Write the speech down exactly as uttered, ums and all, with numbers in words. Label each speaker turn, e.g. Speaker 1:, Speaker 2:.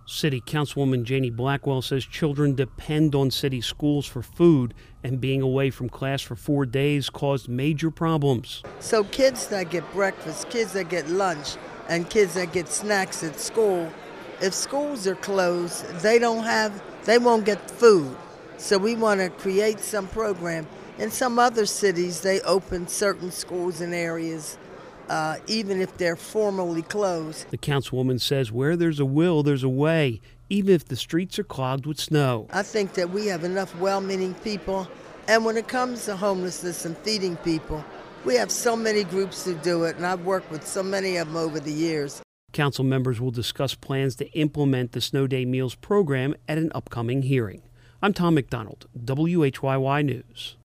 Speaker 1: City Councilwoman Janie Blackwell says children depend on city schools for food, and being away from class for four days caused major problems.
Speaker 2: So kids that get breakfast, kids that get lunch, and kids that get snacks at school, if schools are closed, they don't have, they won't get food. So we want to create some program. In some other cities, they open certain schools in areas Uh, even if they're formally closed.
Speaker 1: The councilwoman says where there's a will, there's a way, even if the streets are clogged with snow.
Speaker 2: I think that we have enough well-meaning people, and when it comes to homelessness and feeding people, we have so many groups who do it, and I've worked with so many of them over the years.
Speaker 1: Council members will discuss plans to implement the Snow Day Meals program at an upcoming hearing. I'm Tom McDonald, W H Y Y News.